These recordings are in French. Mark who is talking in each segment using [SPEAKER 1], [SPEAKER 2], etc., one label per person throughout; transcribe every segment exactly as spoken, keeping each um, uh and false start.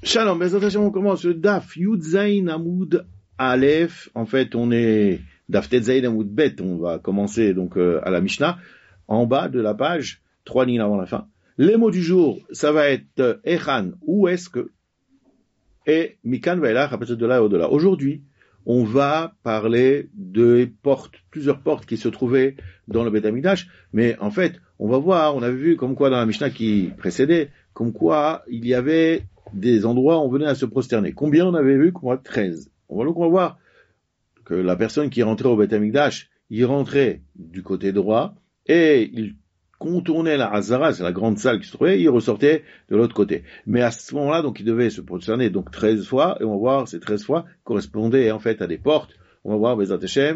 [SPEAKER 1] Shalom, Bezrat Hashem, on commence le Daf Yud Zayin Amoud Aleph. En fait, on est Daf Tet Zayin Amoud Bet. On va commencer donc euh, à la Mishnah, en bas de la page, trois lignes avant la fin. Les mots du jour, ça va être euh, Echan, où est-ce que, et Mikan Vailach, à partir de là et au-delà. Aujourd'hui, on va parler de portes, plusieurs portes qui se trouvaient dans le Beth Amikdash, mais en fait, on va voir, on avait vu comme quoi dans la Mishnah qui précédait, comme quoi il y avait des endroits où on venait à se prosterner. Combien on avait vu? Combien? treize. On va donc on va voir que la personne qui rentrait au Beth Amikdash, il rentrait du côté droit et il contournait la Hazara, c'est la grande salle qui se trouvait, et il ressortait de l'autre côté. Mais à ce moment-là, donc il devait se prosterner donc treize fois, et on va voir ces treize fois correspondaient en fait à des portes. On va voir Bezrat Hashem,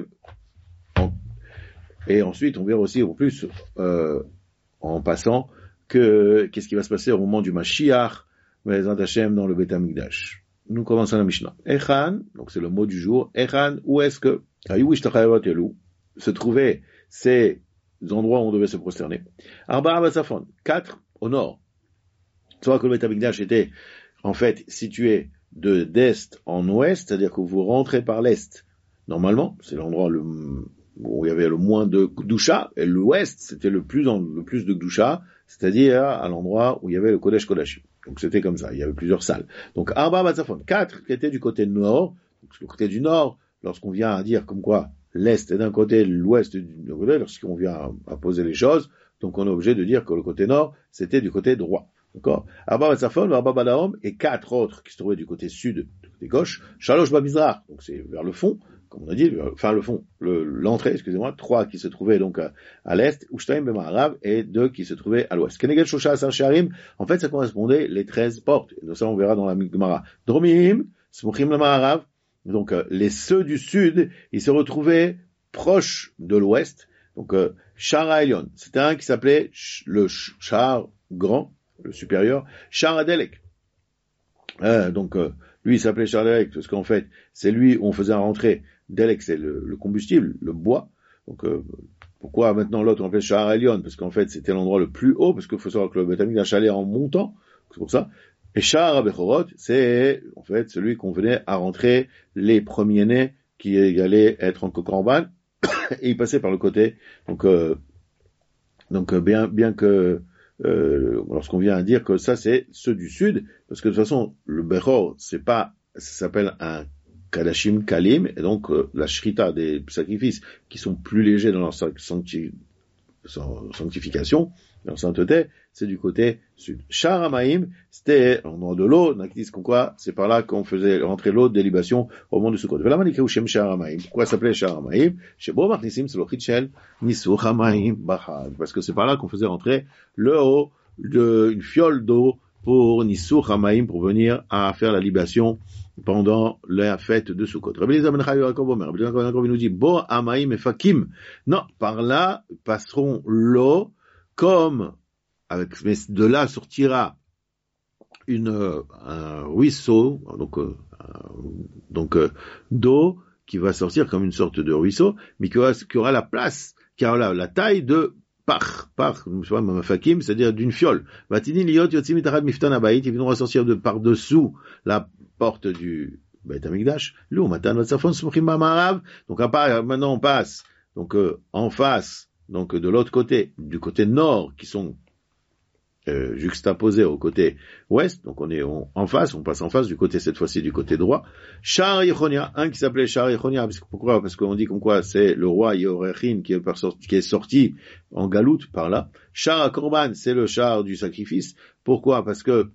[SPEAKER 1] et ensuite on verra aussi en plus euh, en passant que qu'est-ce qui va se passer au moment du Mashiach, Bezrat Hashem dans le Beth Amikdash. Nous commençons la Mishnah. Echan, donc c'est le mot du jour. Echan, où est-ce que se trouvaient ces endroits où on devait se prosterner? Arba'a Basafon, quatre au nord. Soit que le Beth Amikdash était en fait situé de d'est en ouest, c'est-à-dire que vous rentrez par l'est. Normalement, c'est l'endroit le, où il y avait le moins de Gdusha, et l'ouest, c'était le plus en, le plus de Gdusha, c'est-à-dire à l'endroit où il y avait le Kodesh Kodashim. Donc c'était comme ça, il y avait plusieurs salles. Donc Arba Batzafon, quatre qui étaient du côté nord. Donc le côté du nord, lorsqu'on vient à dire comme quoi l'est est d'un côté, l'ouest est d'un côté, lorsqu'on vient à, à poser les choses, donc on est obligé de dire que le côté nord, c'était du côté droit. D'accord? Arba Batzafon, Arba Balaom, et quatre autres qui se trouvaient du côté sud, du côté gauche. Shalosh Bamizrach, donc c'est vers le fond, comme on a dit, enfin le fond, le, l'entrée, excusez-moi, trois qui se trouvaient donc à, à l'est, Ushtaim Bemarav, et deux qui se trouvaient à l'ouest. Kenegel Shosha Asar Sharim, en fait ça correspondait les treize portes, et ça on verra dans la Gemara. Dromim, Smuchim Lamarav, donc euh, les ceux du sud, ils se retrouvaient proches de l'ouest, donc euh, Shara Elion, c'était un qui s'appelait le Shar grand, le supérieur, Shar Adelek, euh, donc euh, lui il s'appelait Shar Adelek, parce qu'en fait c'est lui où on faisait rentrer. Delek, c'est le, le combustible, le bois. Donc, euh, pourquoi maintenant l'autre on appelle Shahar Elion? Parce qu'en fait, c'était l'endroit le plus haut, parce qu'il faut savoir que le Beth Amikdash allait en montant. C'est pour ça. Et Shahar Abechorot, c'est, en fait, celui qu'on venait à rentrer les premiers-nés qui allaient être en Kokorban, et ils passaient par le côté. Donc, euh, donc, bien, bien que, euh, lorsqu'on vient à dire que ça, c'est ceux du sud, parce que de toute façon, le Bechor, c'est pas, ça s'appelle un Kadashim Kalim, et donc euh, la shrita des sacrifices qui sont plus légers dans leur sancti- sanctification, dans leur sainteté, c'est du côté sud. Shar Hamaim, c'était l'endroit de l'eau, on a dit qu'on quoi, c'est par là qu'on faisait rentrer l'eau de délibation au monde de Sukkot. Pourquoi ça s'appelait Shar Hamaim? Shebo Machnisim Selochet Shel Nisuch Hamaim Bachad, parce que c'est par là qu'on faisait rentrer le haut d'une fiole d'eau pour Nisuch Hamaim, pour venir à faire la libation pendant la fête de Sukkot. Rabbi Eliezer ben Chaim il nous dit, Bo Hamaim et Fakim. Non, par là passeront l'eau, comme, avec, mais de là sortira une, un ruisseau, donc, euh, donc, euh, d'eau, qui va sortir comme une sorte de ruisseau, mais qui aura, qui aura la place, qui aura la, la taille de par, par, fakim, c'est-à-dire d'une fiole. Vatini liot yotzim mitachad miftan habayit, ils viendront sortir de par-dessous la porte du Beth Amikdash. Lou, matan vatzafon smuchim ba'marav. Donc, à part, maintenant, on passe, donc, euh, en face, donc, de l'autre côté, du côté nord, qui sont, euh, juxtaposés au côté ouest. Donc, on est on, en face, on passe en face du côté, cette fois-ci, du côté droit. Shar Yechonia, un qui s'appelait Shar Yechonia, pourquoi? Parce qu'on dit comme quoi c'est le roi Yehoiachin qui est, qui est sorti en galoute par là. Shar Korban, c'est le char du sacrifice. Pourquoi? Parce que,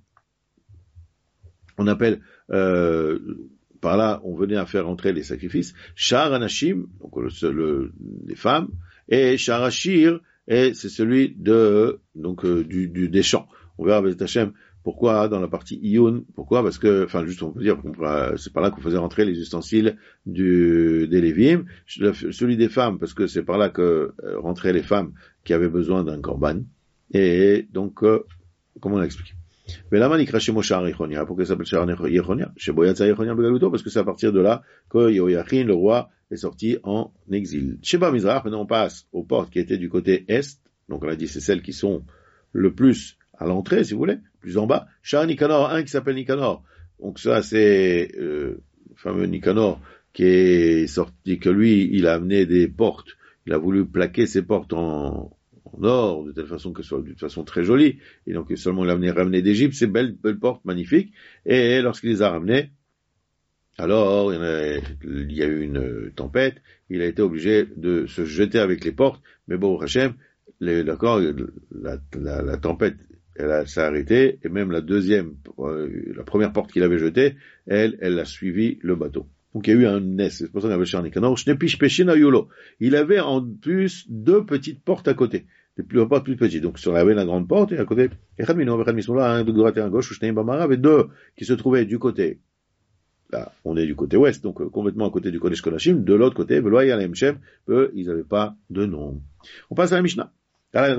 [SPEAKER 1] on appelle, euh, par là, on venait à faire entrer les sacrifices. Shar Anashim, donc le, le, les femmes, et Shar Ashir, et c'est celui de, donc, euh, du, du, des champs. On verra avec Hachem pourquoi dans la partie Iyun, pourquoi? Parce que, enfin, juste, on peut dire, c'est par là qu'on faisait rentrer les ustensiles du, des Lévim. Celui des femmes, parce que c'est par là que euh, rentraient les femmes qui avaient besoin d'un korban. Et donc, euh, comment on l'explique? Mais là, il crache Shar Yechonia. Pourquoi ça s'appelle Shar Yechonia? Chez Boyatza Yechonia Begaluto, parce que c'est à partir de là que Yehoiachin, le roi, est sorti en exil. Chez Bamizrach, maintenant on passe aux portes qui étaient du côté est. Donc on a dit c'est celles qui sont le plus à l'entrée, si vous voulez, plus en bas. Shar Nicanor, un qui s'appelle Nicanor. donc ça c'est euh, le fameux Nicanor qui est sorti, que lui, il a amené des portes, il a voulu plaquer ses portes en, en or, de telle façon que ce soit d'une façon très jolie, et donc seulement il a amené, ramené d'Égypte ces belles, belles portes magnifiques, et lorsqu'il les a ramenées, alors il y, en a, il y a eu une tempête, il a été obligé de se jeter avec les portes, mais bon, Hachem, les, d'accord, la, la, la tempête, elle a, s'est arrêtée, et même la deuxième, euh, la première porte qu'il avait jetée, elle, elle a suivi le bateau. Donc il y a eu un Nes, c'est pour ça qu'on avait chez Nicanor, il avait en plus deux petites portes à côté, des plus, portes plus petites. Donc sur la, la grande porte, et à côté, un de droite et un gauche, et deux qui se trouvaient du côté, là, on est du côté ouest, donc euh, complètement à côté du Kodesh Kodashim, de l'autre côté, eux, ils n'avaient pas de nom. On passe à la Mishnah. La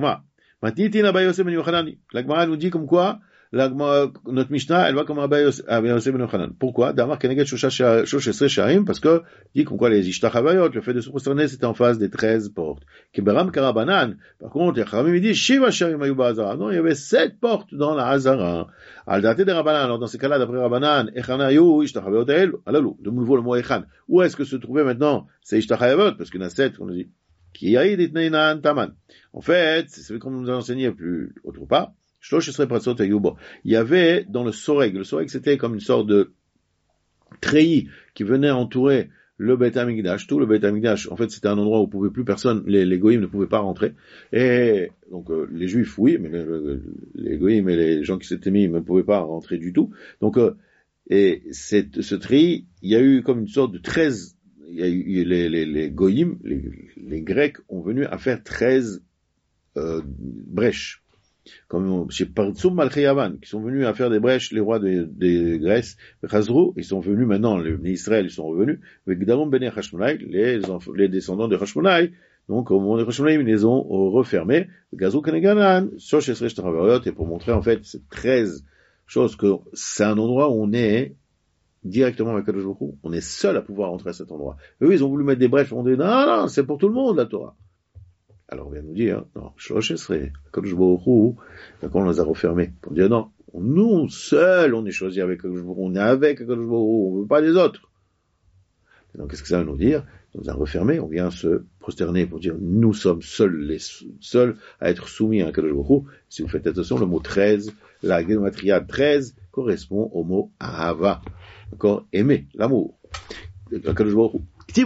[SPEAKER 1] Gemara nous dit comme quoi, la, notre Mishnah, elle va comme Rabbi Yosef ben Yochanan. Pourquoi? D'Amar Keneged Shoshesre Sharim, parce que, dit comme quoi les Ishtachavayot, le fait de se prosterner, c'était en face des treize portes. Keberam Karabanan. Par contre, les Charamim, il dit, Shiva Sharim Ayuba Hazara. Non, il y avait sept portes dans la Hazara. Al date de Rabanan. Alors, dans ces cas-là, d'après Rabanan, Echana Yu, Ishtachavayot El, alalou. De nouveau, le mot Echan. Où est-ce que se trouvait maintenant ces Ishtachavayot? Parce qu'il y en a sept, on a dit. Qui aïd itneinan taman. En fait, c'est ce qu'on nous a enseigné plus autre part. Il y avait dans le soreg, le soreg c'était comme une sorte de treillis qui venait entourer le Beit HaMikdash, tout le Beit HaMikdash. En fait, c'était un endroit où pouvait plus personne, les, les goïms ne pouvaient pas rentrer. Et donc euh, les juifs, oui, mais le, le, les goïms et les gens qui s'étaient mis ne pouvaient pas rentrer du tout. Donc, euh, et cette, ce treillis, il y a eu comme une sorte de treize, il y a eu les, les, les goïms, les, les Grecs ont venu à faire treize euh, brèches. Comme chez Partsum Malchayavan, qui sont venus à faire des brèches, les rois de, de Grèce, Chazrou, ils sont venus maintenant, les Israël, ils sont revenus, avec Gdarom Bene Hashmonai, les, les descendants de Hashmonai, donc au moment de Hashmonai, ils les ont refermés, Gazou Kaneganan, sur Chesrech Taravariot, et pour montrer en fait ces treize choses que c'est un endroit où on est directement avec Kadosh Baruch Hu, on est seul à pouvoir entrer à cet endroit. Eux, ils ont voulu mettre des brèches, on dit, non, non, c'est pour tout le monde, la Torah. Alors on vient nous dire, non, Shlosh serait, Kadosh Baruch Hu, quand on les a refermés, on dit, non, nous, seuls, on est choisi avec Kadosh Baruch Hu, on est avec Kadosh Baruch Hu, on veut pas les autres. Et donc, qu'est-ce que ça veut nous dire? On nous a refermés, on vient se prosterner pour dire, nous sommes seuls, les seuls à être soumis à Kadosh Baruch Hu. Si vous faites attention, le mot treize, la gématria treize, correspond au mot Ahava. D'accord? Aimer, l'amour. Kadosh Baruch Hu.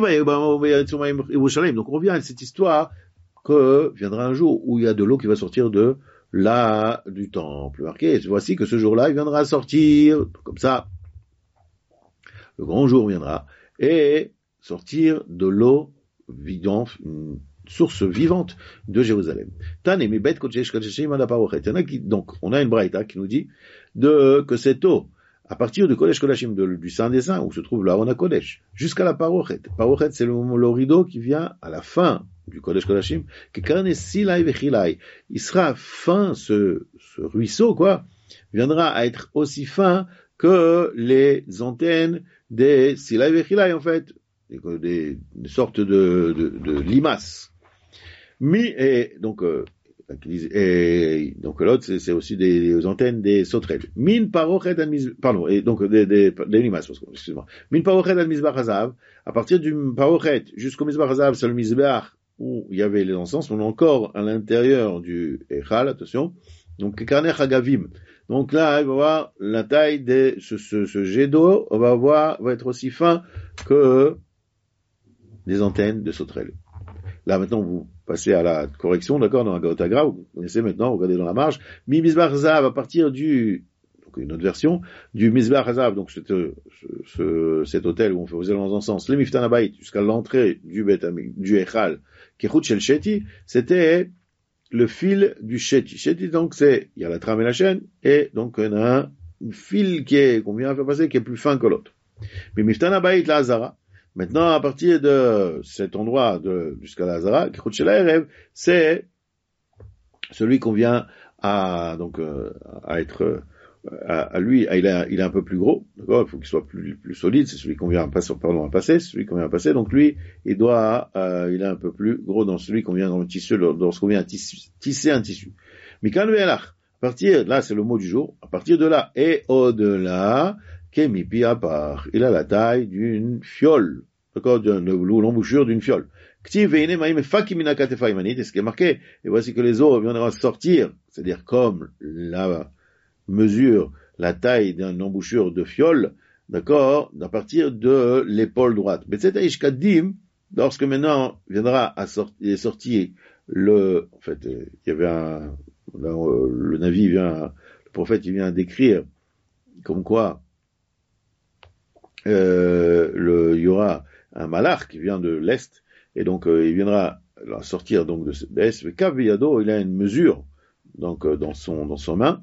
[SPEAKER 1] Donc, on revient à cette histoire que viendra un jour où il y a de l'eau qui va sortir de là, du temple. Marqué, voici que ce jour-là, il viendra sortir, comme ça, le grand jour viendra, et sortir de l'eau vivante, une source vivante de Jérusalem. Donc, on a une braïta qui nous dit de, que cette eau, à partir du Kodesh Kodashim, de, du Saint des Saints, où se trouve l'Aaron HaKodesh, jusqu'à la Parochet. Parochet, c'est le, le rideau qui vient à la fin du Kodesh Kodashim, que Karne Silai Vechilai, il sera fin, ce, ce ruisseau, quoi, viendra à être aussi fin que les antennes des Silai Vechilai, en fait, des, des, des sortes de, de, de limaces. Mi, et, donc, euh, et donc l'autre c'est, c'est aussi des, des antennes des sauterelles. Min parochet al mizbach, pardon, et donc des des des limaces, excuse-moi. Min parochet al mizbach hazav, à partir du parochet jusqu'au mizbach hazav, c'est le mizbach où il y avait les encens, on est encore à l'intérieur du echal, attention. Donc karner hagavim. Donc là, il va voir la taille de ce ce, ce jet d'eau, on va voir va être aussi fin que des antennes de sauterelles. Là, maintenant, vous passez à la correction, d'accord, dans la Gaotagra, vous connaissez maintenant, regardez dans la marge, Mi Mizbach Hazav, à partir du, donc une autre version, du Mizbach Hazav, donc cet, ce, ce, cet hôtel où on faisait les encens, le Miftan Habayit, jusqu'à l'entrée du Bet, du Echal, Kechut Shel Sheti, c'était le fil du Sheti. Sheti, donc, c'est, il y a la trame et la chaîne, et donc, il y a un fil qui est, qu'on vient à faire passer, qui est plus fin que l'autre. Mi Miftan Habayit, la Hazara. Maintenant, à partir de cet endroit de, jusqu'à la Hazara, c'est celui qu'on vient à, donc, euh, à être, à, à lui, à, il, est, il est un peu plus gros, d'accord, il faut qu'il soit plus, plus solide, c'est celui qu'on vient à passer, pardon, à passer, c'est celui qu'on vient à passer, donc lui, il doit, euh, il est un peu plus gros dans celui qu'on vient dans le tissu, lorsqu'on vient à tissu, tisser un tissu. Mikan ve'elach, à partir, là, c'est le mot du jour, à partir de là, et au-delà, Kemipi à part. Il a la taille d'une fiole. D'accord? L'embouchure d'une fiole. Ktiv veine maïm fakimina katefa imanit. Et ce qui est marqué. Et voici que les eaux viendront sortir. C'est-à-dire comme la mesure, la taille d'une embouchure de fiole. D'accord? À partir de l'épaule droite. Betzetaish kadim. Lorsque maintenant viendra à sortir, sortir le, en fait, il y avait un, là, le Navi vient, le prophète, il vient décrire, comme quoi, euh, le, il y aura un malach qui vient de l'Est, et donc, euh, il viendra sortir, donc, de l'Est, le Kaviyado, il a une mesure, donc, euh, dans son, dans son main,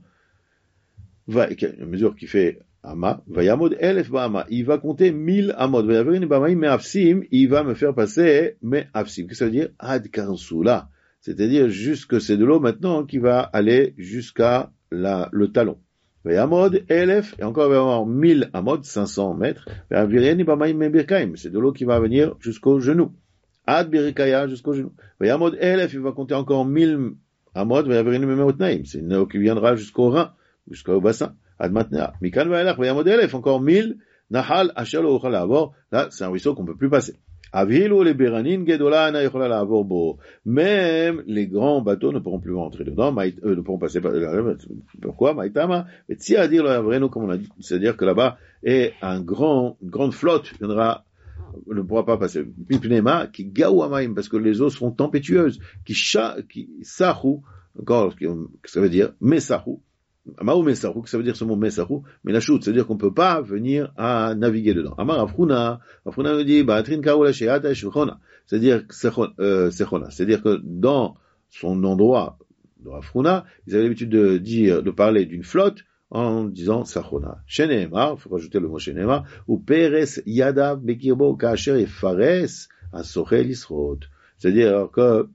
[SPEAKER 1] va, une mesure qui fait Ama, Vayamod elef ba'ama, il va compter mille amod, Vayavrin ba'amaim me'afsim, il va me faire passer me'afsim. Qu'est-ce que ça veut dire? Ad karsula. C'est-à-dire, jusque c'est de l'eau maintenant qui va aller jusqu'à la, le talon. Vayamod elef, et encore il va y avoir mille amod, cinq cents mètres. Vayavrin ba'amaim me'birkaim, c'est de l'eau qui va venir jusqu'au genou. Ad birkaya, jusqu'au genou. Vayamod elef, il va compter encore mille amod, Vayavrin me'me'otnaim, c'est une eau qui viendra jusqu'au rein, jusqu'au bassin. Ad maintenant, Mikan Vaelach, Vayamod elef, encore mille, Nahal, Hachel, Ochala, Avor, là, c'est un ruisseau qu'on peut plus passer. Avhilu, les Beranin, Gedola, Ana, Yochala, Avor, Bo. Même les grands bateaux ne pourront plus rentrer dedans, maït, euh, ne pourront passer par là. Pourquoi? Maïtama, et si à dire le Avreno, comme on a dit, c'est-à-dire que là-bas, est un grand, une grande flotte viendra, ne pourra pas passer. Pipnema, qui Gawamaim, parce que les eaux seront tempétueuses, qui cha, qui Sahu, encore, ce que ça veut dire, Mesahu. Mao Mesahu, que ça veut dire ce mot Mesahu, mais la chute, c'est-à-dire qu'on peut pas venir à naviguer dedans. Amar Afruna, Afruna nous dit, bah, Trin Kaola Sheata Shechona, c'est-à-dire, euh, Sechona, c'est-à-dire que dans son endroit, dans Afruna, ils avaient l'habitude de dire, de parler d'une flotte, en disant Sachona. Sheneemar, il faut rajouter le mot Sheneemar, ou Peres Yada Bekirbo Kacher et Fares, Asochel Isrot. C'est-à-dire que,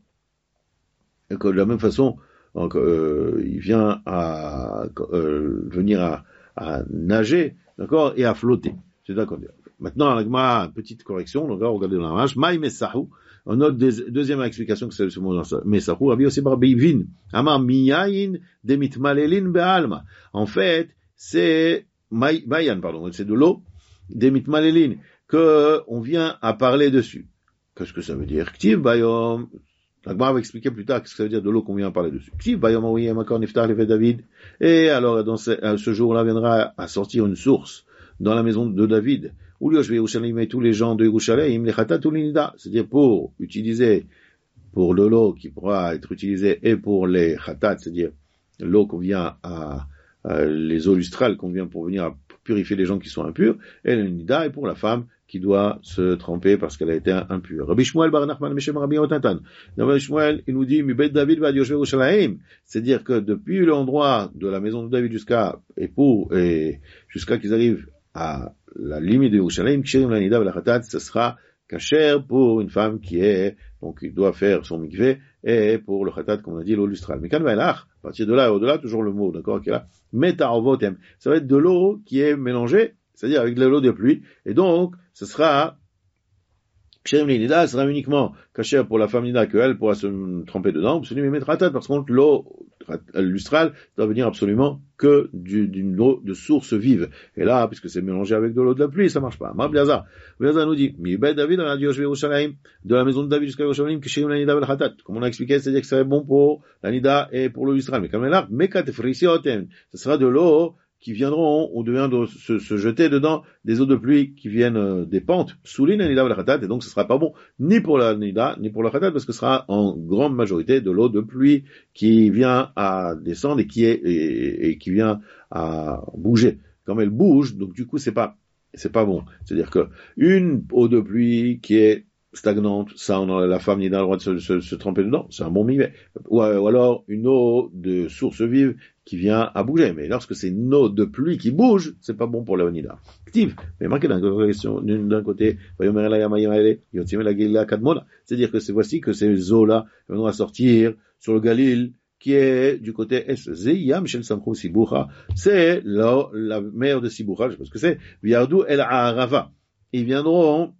[SPEAKER 1] que de la même façon, donc, euh, il vient à euh, venir à, à nager, d'accord, et à flotter. C'est d'accord. Maintenant, ma petite correction. Donc, là, regardez dans la marche. Maï Mesahu. On note des, deuxième explication que c'est ce mot Mesahu. Rabbi Yossi bar Beivin. Amar miyayin demitmalelin be'alma. En fait, c'est mayan, pardon, c'est de l'eau demitmalelin que on vient à parler dessus. Qu'est-ce que ça veut dire? Ktiv bayom. L'Agmara va expliquer plus tard ce que ça veut dire de l'eau qu'on vient parler dessus. Et alors, dans ce, ce jour-là, viendra à sortir une source dans la maison de David. Où je vais Yerushalayim et tous les gens de Yerushalayim, les chatat ou l'inida. C'est-à-dire pour utiliser, pour de l'eau qui pourra être utilisée et pour les chatat, c'est-à-dire l'eau qu'on vient à, à les eaux lustrales qu'on vient pour venir à purifier les gens qui sont impurs, et l'inida est pour la femme qui doit se tremper parce qu'elle a été impure. Rabbi Shmuel bar Nachman Meshem Rabbi Otatan. Rabbi Shmuel, il nous dit, mi bet David va Yoshua Yerushalayim. C'est-à-dire que depuis l'endroit de la maison de David jusqu'à, et pour, et jusqu'à qu'ils arrivent à la limite de Yerushalayim, Ksherim l'anida la chatat, ce sera kasher pour une femme qui est, donc, il doit faire son mikveh, et pour le chatat, comme on a dit, l'eau lustrale. Mais quand à partir de là et au-delà, toujours le mot, d'accord, qui est là, meta'avotem. Ça va être de l'eau qui est mélangée, c'est-à-dire avec de l'eau de pluie, et donc, ce sera, Ksherim l'anida, ce sera uniquement kasher pour la femme nida, qu'elle pourra se tremper dedans, celui qui met chatat, parce que l'eau lustrale doit venir absolument que du, d'une eau de source vive. Et là, puisque c'est mélangé avec de l'eau de la pluie, ça marche pas. Ma Biaza. Biaza nous dit, mi bet David, on a dit Yerushalayim, de la maison de David jusqu'à Yerushalayim, Ksherim l'anida vel chatat. Comme on a expliqué, c'est-à-dire que c'est bon pour l'anida et pour l'eau lustrale. Mais comme là, mekat frisiotem, ce sera de l'eau qui viendront, ou devient de se, se jeter dedans des eaux de pluie qui viennent euh, des pentes, soulin anida vel chatat, et donc ce sera pas bon ni pour la nida, ni pour la chatat, parce que ce sera en grande majorité de l'eau de pluie qui vient à descendre et qui est, et, et qui vient à bouger. Comme elle bouge, donc du coup c'est pas, c'est pas bon. C'est-à-dire que une eau de pluie qui est stagnante, ça, on a, la femme n'a pas le droit de se, se, se tremper dedans, c'est un bon mivet. Ou, ou alors une eau de source vive qui vient à bouger. Mais lorsque c'est une eau de pluie qui bouge, c'est pas bon pour la vanida. Active. Mais marqué d'un, d'un côté, c'est-à-dire que c'est voici que ces eaux-là vont sortir sur le Galil, qui est du côté est. Zeyam Shel Samchou Sibucha, c'est la, la mer de Sibucha, je sais pas ce que c'est, Viardou El Arava. Ils viendront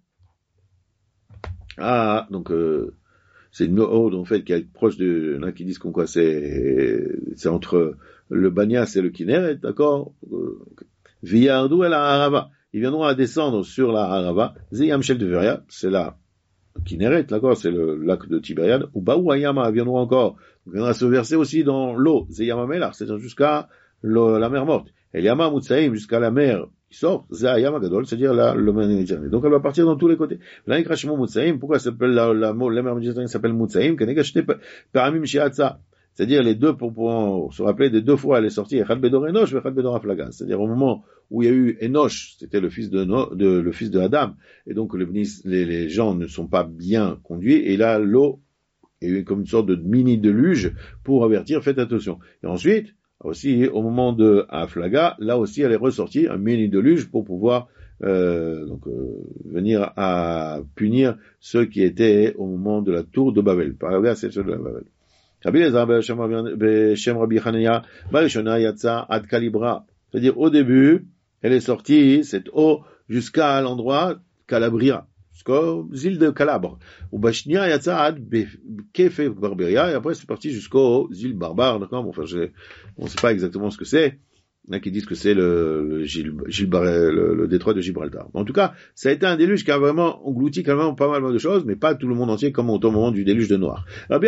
[SPEAKER 1] Ah, donc euh, c'est une eau en fait qui est proche de, là qui disent qu'on quoi c'est c'est entre le Banias et le Kinneret, d'accord. Viyardu el Arava. Ils viendront à descendre sur la Arava. Zeyam Shel Tiberia, c'est la Kinneret, d'accord, c'est le lac de Tibériade. Ou Baou Ayama, ils viendront encore. Ils viendront se verser aussi dans l'eau. Zeyama Melar, c'est-à-dire jusqu'à le, la mer morte. El Yama Mutsaim, jusqu'à la mer qui sort. Zeyama Gadol, c'est-à-dire la, le mer Méditerranée. Donc elle va partir dans tous les côtés. L'Anikrashimo Mutsaim, pourquoi ça s'appelle la, la, la mer Méditerranée s'appelle Mutsaim? Kenegashte Paramim Shiatsa. C'est-à-dire les deux, pour, pour se rappeler des deux fois elle est sortie, Echad Bedor Enosh, Echad Bedor Aflaga. C'est-à-dire au moment où il y a eu Enosh, c'était le fils de, no, de, le fils de Adam, et donc le, les, les gens ne sont pas bien conduits, et là l'eau est eu comme une sorte de mini déluge pour avertir, faites attention. Et ensuite, aussi au moment de Aflaga, là aussi elle est ressortie, un mini déluge pour pouvoir euh, donc euh, venir à punir ceux qui étaient au moment de la tour de Babel. Par la c'est ceux de la Babel. Rabbi Elazar Beshem Rabbi Hanania, Barishona Yatsa Ad Calibra. C'est-à-dire, au début, elle est sortie, cette eau, jusqu'à l'endroit Calabria, jusqu'aux îles de Calabre. Ou Bashnia Yatsa Ad Kefe Barberia, et après c'est parti jusqu'aux îles barbares, d'accord? Bon, enfin, je, on ne sait pas exactement ce que c'est. Il y en a qui disent que c'est le, le, Gilles, Gilles Barret, le, le détroit de Gibraltar. En tout cas, ça a été un déluge qui a vraiment englouti quand même pas mal de choses, mais pas tout le monde entier comme au moment du déluge de Noir. Rabbi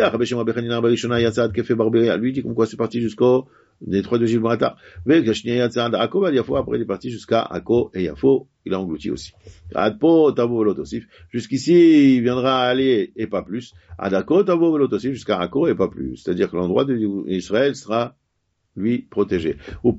[SPEAKER 1] lui dit comme quoi c'est parti jusqu'au détroit de Gibraltar. Après il est parti jusqu'à Akko et Yafo, il a englouti aussi. Jusqu'ici, il viendra aller et pas plus. Jusqu'à Akko et pas plus. C'est-à-dire que l'endroit d'Israël sera lui protégé.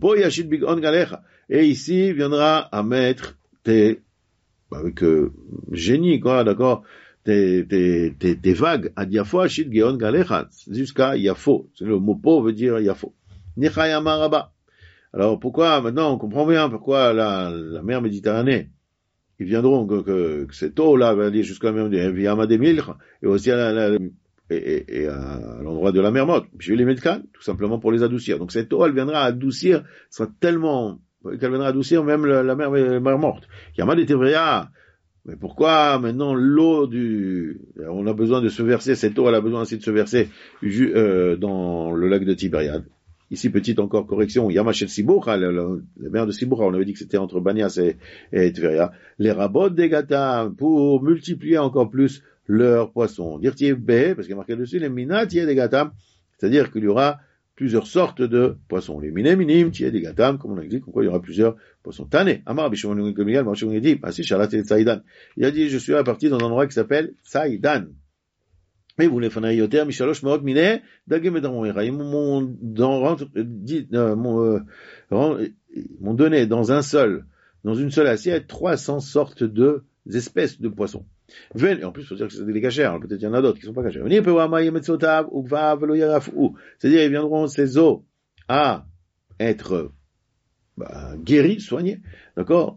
[SPEAKER 1] Et ici viendra à mettre tes, avec euh, génie, quoi, d'accord, tes, tes, tes, tes vagues, à Yafo, Ashid Geon Galecha, jusqu'à Yafo. Le mot po veut dire Yafo. Nichayama Rabba. Alors pourquoi, maintenant on comprend bien pourquoi la, la mer Méditerranée, ils viendront, que, que, que cette eau-là va aller jusqu'à la mer de Viyama de Milch, et aussi à la, la Et, et, et à l'endroit de la mer morte. Je vais les mettre calmes, tout simplement pour les adoucir. Donc cette eau, elle viendra adoucir, sera tellement, qu'elle viendra adoucir même la, la mer, la mer morte. Yama de Tevria. Mais pourquoi maintenant l'eau du, on a besoin de se verser, cette eau, elle a besoin aussi de se verser, euh, dans le lac de Tibériade. Ici, petite encore correction, Yamachel Siboura, la, la, la mer de Siboura, on avait dit que c'était entre Banias et, et Tveria. Les rabots des Gata, pour multiplier encore plus leurs poissons. Dire B, parce qu'il y a marqué dessus, les minatiers des Gatam, c'est-à-dire qu'il y aura plusieurs sortes de poissons. Les miné minim, tiers des Gatam, comme on a dit, comme quoi il y aura plusieurs poissons. Tané, Amar, Bishon, Komigal, Marchon, il dit, ah si, Shalat et Tsaïdan. Il a dit, je suis parti dans un endroit qui s'appelle Tsaïdan. Mais vous les fanez yoter, Michalosh, Maot, Miné, Dagem et Damoira. Ils m'ont donné dans un seul, dans une seule assiette, trois cents sortes de espèces de poissons. Et en plus, il faut dire que c'est des cachers, hein, peut-être il y en a d'autres qui sont pas cachers. C'est-à-dire, ils viendront ces eaux à être bah, guéris, soignés, d'accord?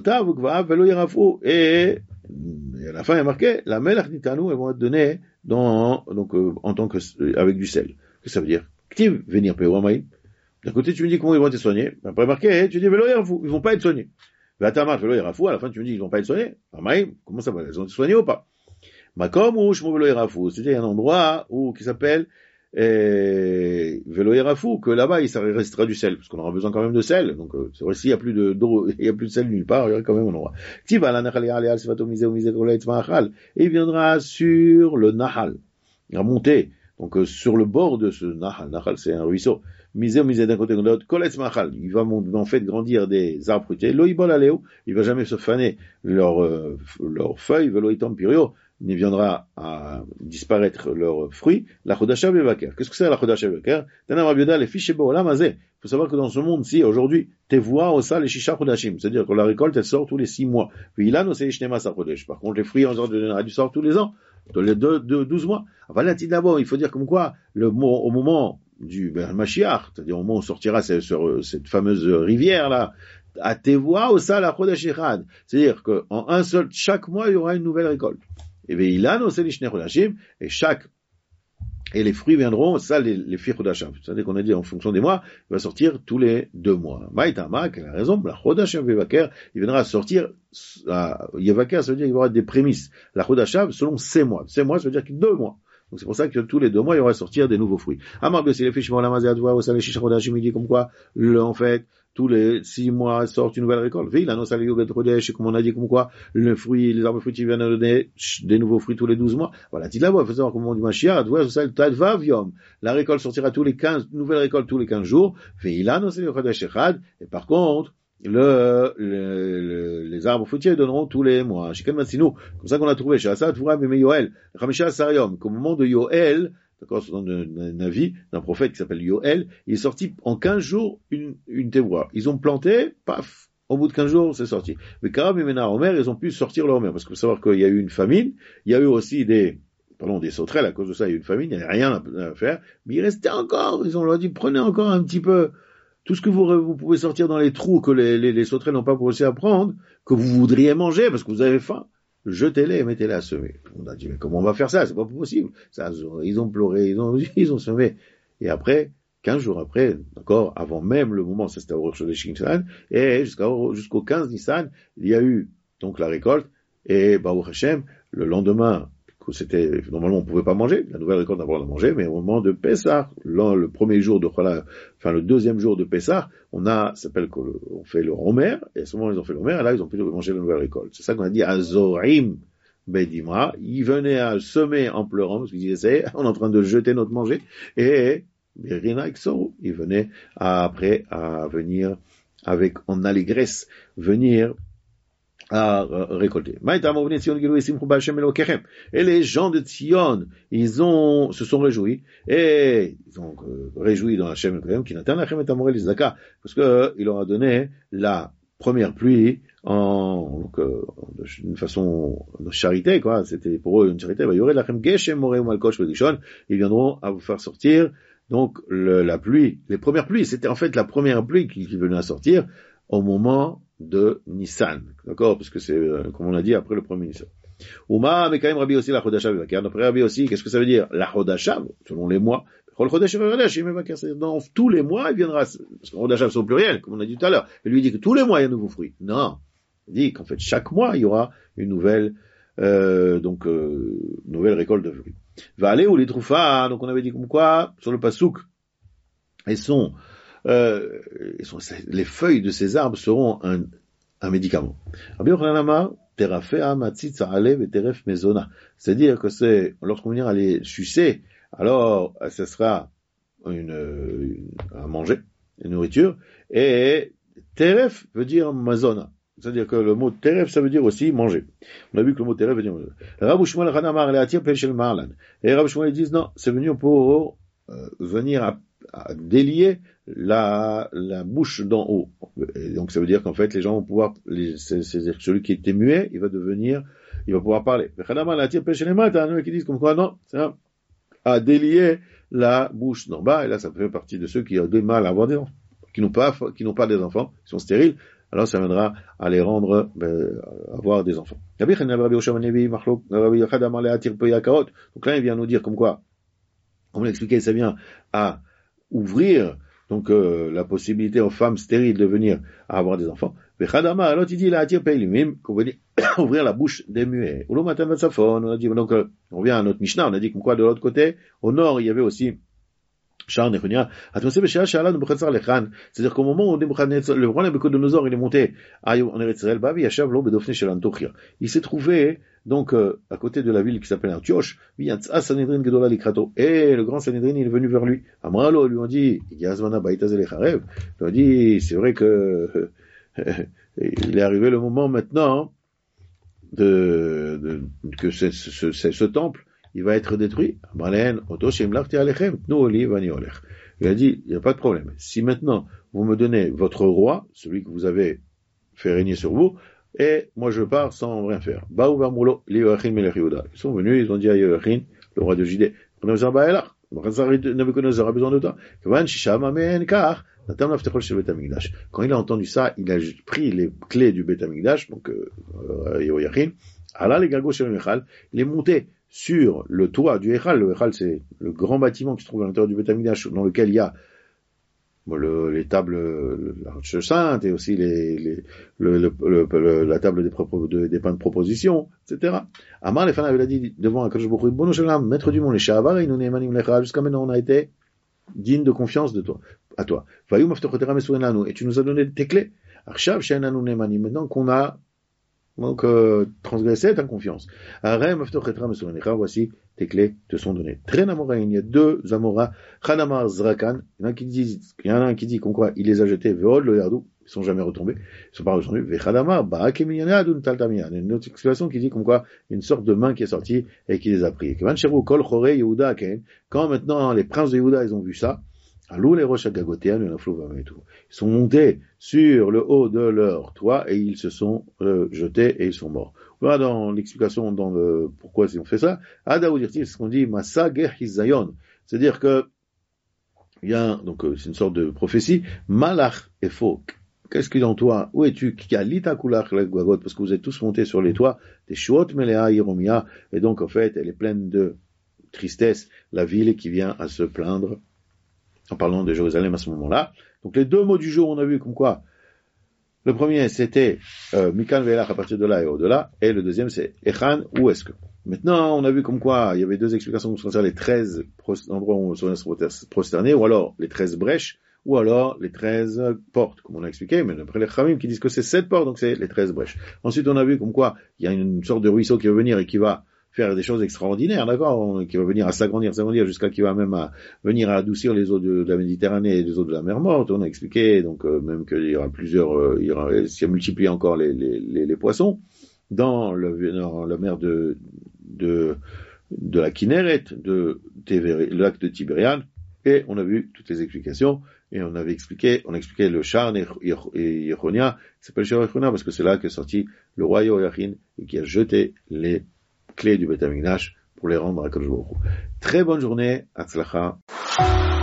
[SPEAKER 1] Et, et à la fin, il y a marqué, la melach nitanu, elles vont être données dans, donc, euh, en tant que, avec du sel. Qu'est-ce que ça veut dire? Ktiv, venir pewamayim. D'un côté, tu me dis comment ils vont être soignés. Après, marqué, tu dis, velo yarafu, ils vont pas être soignés. Vatamat, velo yarafu, à la fin, tu me dis, ils vont pas être soignés. Amaim, comment ça va? Ils ont été soignés ou pas? Makom ou shmo velo yarafu. C'est-à-dire, un endroit où, qui s'appelle, et velo yarafu, que là-bas, il restera du sel, parce qu'on aura besoin quand même de sel. Donc, euh, c'est vrai, s'il y a plus de, d'eau, il y a plus de sel nulle part, il y aura quand même un endroit. Ktiv, ala nachal ya'al sivato mise ou mise kolet ma'achal. Et il viendra sur le nahal. Il va monter. Donc, euh, sur le bord de ce nahal. Nahal, c'est un ruisseau. Misé ou misé d'un côté ou de l'autre, koletz machal, il va en fait grandir des arbres fruitiers, loibol aléo, il va jamais se faner leurs euh, leurs feuilles, veloitam pirio, il viendra à disparaître leurs fruits, la chodasha bevaker. Qu'est-ce que c'est la chodasha bevaker? Tanam rabioda les fiches beau lamazé. Il faut savoir que dans ce monde-ci, aujourd'hui, tes voix au sal les shisha chodashim, c'est-à-dire que la récolte, elle sort tous les six mois. Puis là, nous c'est ishnema sa chodesh. Par contre, les fruits, en sorte de du sort tous les ans, tous les deux, deux, douze mois. Voilà, d'abord, il faut dire comme quoi, le au moment du ben, Mashiach, c'est-à-dire au moment où on sortira cette, cette fameuse rivière-là, à tes voix au sal à chodesh echad. C'est-à-dire qu'en un seul, chaque mois, il y aura une nouvelle récolte. Et bien, il a nos selishne chodashim, et chaque, et les fruits viendront, ça, les, les filles chodashim. C'est-à-dire qu'on a dit en fonction des mois, il va sortir tous les deux mois. Maïtama, quelle a raison, la chodashim yevaker, il viendra sortir, yevaker, ça veut dire qu'il y aura des prémices. La chodashim, selon ces mois. Ces mois, ça veut dire que deux mois. Donc c'est pour ça que tous les deux mois, il va sortir des nouveaux fruits. Amar Bessi, les fiches, la mazé, vous savez, Shisha Chodesh, il dit comme quoi, le, en fait, tous les six mois sortent une nouvelle récolte. Oui, la noce aliyou bet Chodesh, comme on a dit comme quoi, le fruit, les arbres fruitiers viennent donner des nouveaux fruits tous les douze mois. Voilà, dit là-bas, il faut savoir comment on dit Mashiach, vous savez, Tadva Viom. La récolte sortira tous les quinze, nouvelle récolte tous les quinze jours. Oui, la noce aliyou Chodesh Echad. Et par contre, le, le, le, les arbres fruitiers donneront tous les mois. Shiken Matsinu, comme ça qu'on a trouvé chez Assad, Vura Bime Yoel, Chamisha Sariom, qu'au moment de Yoel, d'accord, c'est dans un avis d'un prophète qui s'appelle Yoel, il est sorti en quinze jours une, une tévoie. Ils ont planté, paf, au bout de quinze jours, c'est sorti. Mais Karab et Ménard Omer, ils ont pu sortir leur mer, parce qu'il faut savoir qu'il y a eu une famine, il y a eu aussi des, pardon, des sauterelles, à cause de ça, il y a eu une famine, il n'y avait rien à faire, mais il restait encore, ils ont leur dit, prenez encore un petit peu, tout ce que vous, vous pouvez sortir dans les trous que les, les, les sauterelles n'ont pas réussi à prendre, que vous voudriez manger parce que vous avez faim, jetez-les et mettez-les à semer. On a dit, mais comment on va faire ça? C'est pas possible. Ça, ils ont pleuré, ils ont, ils ont semé. Et après, quinze jours après, d'accord, avant même le moment, ça c'était au Rosh Hashanah, et jusqu'au, jusqu'au quinze Nissan, il y a eu, donc, la récolte, et, Baruch Hashem, le lendemain, que c'était, normalement, on pouvait pas manger, la nouvelle récolte n'a pas le droit de manger, mais au moment de Pessah, le, le premier jour de Chola, enfin, le deuxième jour de Pessah, on a, ça s'appelle qu'on fait le Romer, et à ce moment, ils ont fait le Romer, et là, ils ont pu manger la nouvelle récolte. C'est ça qu'on a dit, Azorim Bedimra, ils venaient à semer en pleurant, parce qu'ils disaient, on est en train de jeter notre manger, et, Berina Xoro, ils venaient à, après, à venir avec, en allégresse, venir à récolter. Et les gens de Tzion, ils ont, se sont réjouis, et ils ont euh, réjoui dans Hachem qui n'atteint Hachem et Amorel Zaka, parce que euh, il leur a donné la première pluie en, donc, euh, d'une façon de charité, quoi. C'était pour eux une charité. Ils viendront à vous faire sortir, donc, le, la pluie, les premières pluies, c'était en fait la première pluie qui, qui venait à sortir au moment de Nissan, d'accord, parce que c'est, euh, comme on a dit, après le premier Nissan. Uma, mais quand même, Rabbi aussi, la Chodashav, après Rabbi aussi, qu'est-ce que ça veut dire? La Chodashav, selon les mois. Dans tous les mois, il viendra, parce que Chodashav, c'est au pluriel, comme on a dit tout à l'heure. Il lui dit que tous les mois, il y a un nouveau fruit. Non. Il dit qu'en fait, chaque mois, il y aura une nouvelle, euh, donc, euh, nouvelle récolte de fruits. Va aller où les troufas, donc on avait dit comme quoi, sur le pasouk, elles sont, euh, elles sont, les feuilles de ces arbres seront un, un médicament. C'est-à-dire que c'est, lorsqu'on vient à les sucer, alors, ce sera une, une à manger, une nourriture, et teref veut dire mazona. C'est-à-dire que le mot teref, ça veut dire aussi manger. On a vu que le mot teref veut dire manger. Rabbi Shmuel Hanamar le attire pel shel marlan. Et Rabbi Shmuel disent non, c'est venu pour euh, venir à, à délier la, la bouche d'en haut. Et donc ça veut dire qu'en fait les gens vont pouvoir, les, c'est, c'est, celui qui était muet, il va devenir, il va pouvoir parler. Hanamar le attire pel shel marlan, qui disent comme quoi non, c'est un, à délier la bouche d'en bas. Et là ça fait partie de ceux qui ont du mal à avoir des enfants, qui n'ont pas, qui n'ont pas des enfants, qui sont stériles. Alors ça viendra à les rendre, ben, avoir des enfants. Donc là, il vient nous dire comme quoi, on l'a expliqué, ça vient à ouvrir donc euh, la possibilité aux femmes stériles de venir à avoir des enfants. Alors il dit là, qu'on veut dire ouvrir la bouche des muets. On a dit, donc euh, on revient à notre Mishnah, on a dit comme quoi de l'autre côté, au nord, il y avait aussi c'est-à-dire qu'au moment où le roi Nabucodonosor il est monté en Eretz Israël, il s'est trouvé donc euh, à côté de la ville qui s'appelle Antioche, et le grand Sanhedrin il est venu vers lui. Amralo lui ont dit, il a dit, c'est vrai que il est arrivé le moment maintenant de, de que ce, ce, ce, ce temple il va être détruit. Il a dit, il n'y a pas de problème. Si maintenant, vous me donnez votre roi, celui que vous avez fait régner sur vous, et moi je pars sans rien faire. Ils sont venus, ils ont dit à Yoachin, le roi de Judée, Nabucodonosor a besoin de toi. Quand il a entendu ça, il a pris les clés du Beth Amikdash, donc Yoachin, il est monté sur le toit du Echal. Le Echal, c'est le grand bâtiment qui se trouve à l'intérieur du Beth Amikdash, dans lequel il y a le, les tables, l'arche sainte et aussi les, les, le, le, le, le, la table des, propos, de, des pains de proposition, et cetera. Amar Lefana avait dit devant Akadosh Baruch Hu, Bono Shelam, maître du monde, les Shahavar, et nous Neimanim Lecha, jusqu'à maintenant on a été digne de confiance de toi, à toi. Vayum Aftachotera Mesuenanu, et tu nous as donné tes clés. Arshav She'enanu Neimanim, maintenant qu'on a donc euh, transgressé ta confiance. Arem Aftachotera Mesuenecha, voici tes clés te sont données. Très Namorain, il y a deux Amora, Chanamar Zrakan, il y en a qui disent, il y en a un qui dit qu'on quoi, il les a jetés, Veod le Yardou, ils sont jamais retombés, ils sont pas retombés, Vechadamar, Baakemiyana, Taltamia, il y a une autre explication qui dit qu'on quoi, une sorte de main qui est sortie et qui les a pris. Quand maintenant les princes de Yehuda, ils ont vu ça, Alou les roches à Gagotéan, le Naflouvam et tout. Ils sont montés sur le haut de leur toit et ils se sont euh, jetés et ils sont morts. Voilà dans l'explication dans le pourquoi ils ont fait ça. Adaou dire-t-il, c'est ce qu'on dit Masa Ger Hizayon. C'est-à-dire que il y a donc c'est une sorte de prophétie. Malach et faux. Qu'est-ce qu'il est en toi? Où es-tu? Kialita kulach le Gagot, parce que vous êtes tous montés sur les toits. Des Shuot Melea Yeromia, et donc en fait elle est pleine de tristesse, la ville qui vient à se plaindre. En parlant de Jérusalem à ce moment-là. Donc les deux mots du jour, on a vu comme quoi. Le premier, c'était euh, Mikan Ve'elach à partir de là et au-delà. Et le deuxième, c'est Echan, où est-ce que. Maintenant, on a vu comme quoi il y avait deux explications concernant les treize endroits où on se prosterner, ou alors les treize brèches, ou alors les treize portes, comme on a expliqué, mais après les Khamim qui disent que c'est sept portes, donc c'est les treize brèches. Ensuite, on a vu comme quoi il y a une sorte de ruisseau qui va venir et qui va faire des choses extraordinaires, d'accord, qui va venir à s'agrandir, s'agrandir, jusqu'à qui va même à venir à adoucir les eaux de, de la Méditerranée et les eaux de la mer Morte. On a expliqué, donc, euh, même qu'il y aura plusieurs, euh, il y aura, s'il y a multiplié encore les, les, les, les poissons, dans, le, dans la mer de, de, de la Kinneret, de, de le lac de Tibériade, et on a vu toutes les explications, et on avait expliqué, on a expliqué le Charn et Yechonia, qui s'appelle Charn et Yechonia, parce que c'est là qu'est sorti le roi Yoachin, et qui a jeté les clés du Beth Amikdash pour les rendre à Kadosh Baruch Hu. Très bonne journée, Hatzlacha.